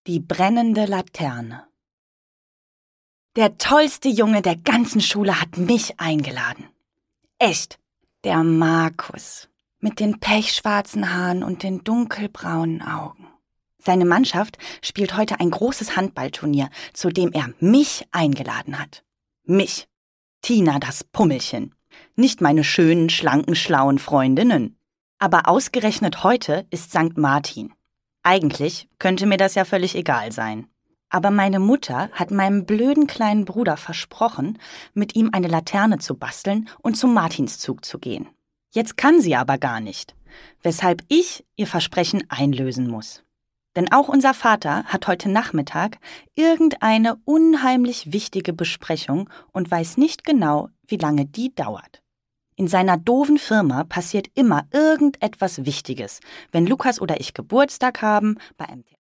Die brennende Laterne. Der tollste Junge der ganzen Schule hat mich eingeladen. Echt, der Markus mit den pechschwarzen Haaren und den dunkelbraunen Augen. Seine Mannschaft spielt heute ein großes Handballturnier, zu dem er mich eingeladen hat. Mich, Tina das Pummelchen. Nicht meine schönen, schlanken, schlauen Freundinnen. Aber ausgerechnet heute ist St. Martin. Eigentlich könnte mir das ja völlig egal sein. Aber meine Mutter hat meinem blöden kleinen Bruder versprochen, mit ihm eine Laterne zu basteln und zum Martinszug zu gehen. Jetzt kann sie aber gar nicht, weshalb ich ihr Versprechen einlösen muss. Denn auch unser Vater hat heute Nachmittag irgendeine unheimlich wichtige Besprechung und weiß nicht genau, wie lange die dauert. In seiner doofen Firma passiert immer irgendetwas Wichtiges, wenn Lukas oder ich Geburtstag haben, bei einem